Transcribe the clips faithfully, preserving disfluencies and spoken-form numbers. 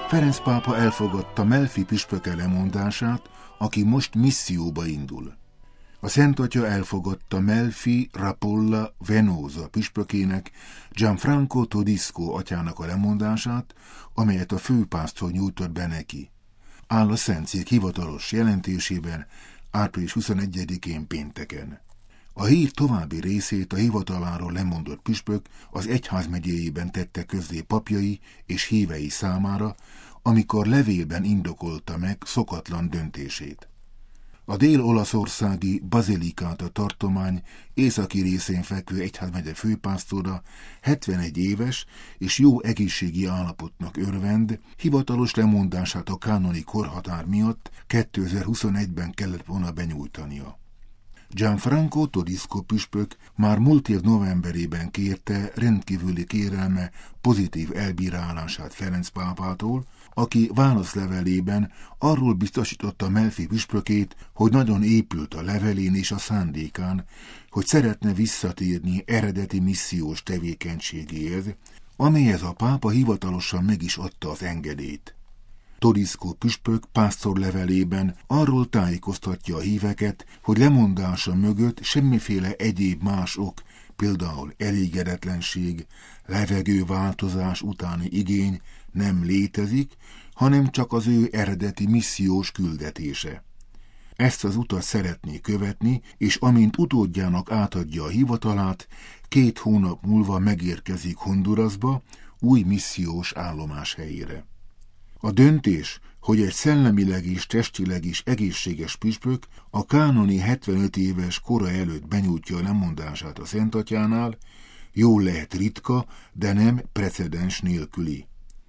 Ferenc pápa elfogadta Melfi püspöke lemondását, aki most misszióba indul. A Szent Atya elfogadta Melfi Rapolla Venosa püspökének, Gianfranco Todisco atyának a lemondását, amelyet a főpásztor nyújtott be neki. Áll a Szentszék hivatalos jelentésében április huszonegyedikén pénteken. A hír további részét a hivataláról lemondott püspök az egyházmegyéjében tette közzé papjai és hívei számára, amikor levélben indokolta meg szokatlan döntését. A dél-olaszországi Basilicata tartomány északi részén fekvő egyházmegye főpásztora hetvenegy éves és jó egészségi állapotnak örvend, hivatalos lemondását a kánoni korhatár miatt kétezer-huszonegyben kellett volna benyújtania. Gianfranco Todisco püspök már múlt év novemberében kérte rendkívüli kérelme pozitív elbírálását Ferenc pápától, aki válaszlevelében arról biztosította Melfi püspökét, hogy nagyon épült a levelén és a szándékán, hogy szeretne visszatérni eredeti missziós tevékenységéhez, amelyhez a pápa hivatalosan meg is adta az engedélyt. Todisco püspök pásztorlevelében arról tájékoztatja a híveket, hogy lemondása mögött semmiféle egyéb más ok, például elégedetlenség, levegőváltozás utáni igény nem létezik, hanem csak az ő eredeti missziós küldetése. Ezt az utat szeretné követni, és amint utódjának átadja a hivatalát, két hónap múlva megérkezik Hondurasba, új missziós állomás helyére. A döntés, hogy egy szellemileg és testileg is egészséges püspök a kánoni hetvenöt éves kora előtt benyújtja a lemondását a Szent Atyánál, jól lehet ritka, de nem precedens nélküli.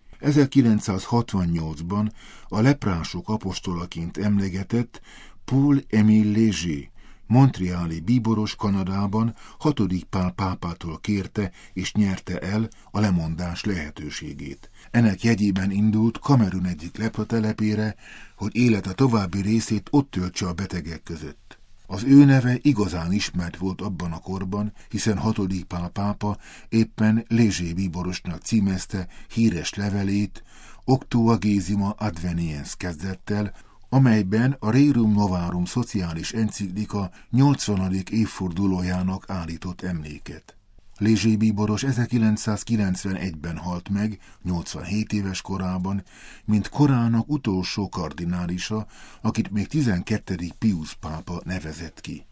ezerkilencszázhatvannyolcban a leprások apostolaként emlegetett Paul-Émile Léger, montreali bíboros Kanadában hatodik Pál pápától kérte és nyerte el a lemondás lehetőségét. Ennek jegyében indult Kamerun egyik lepratelepére, hogy élete további részét ott töltse a betegek között. Az ő neve igazán ismert volt abban a korban, hiszen hatodik Pál pápa éppen Léger bíborosnak címezte híres levelét, Octuagésima Adveniens kezdettel, amelyben a Rerum Novarum szociális enciklika nyolcvanadik évfordulójának állított emléket. Léger bíboros ezerkilencszázkilencvenegyben halt meg, nyolcvanhét éves korában, mint korának utolsó kardinálisa, akit még tizenkettedik Piusz pápa nevezett ki.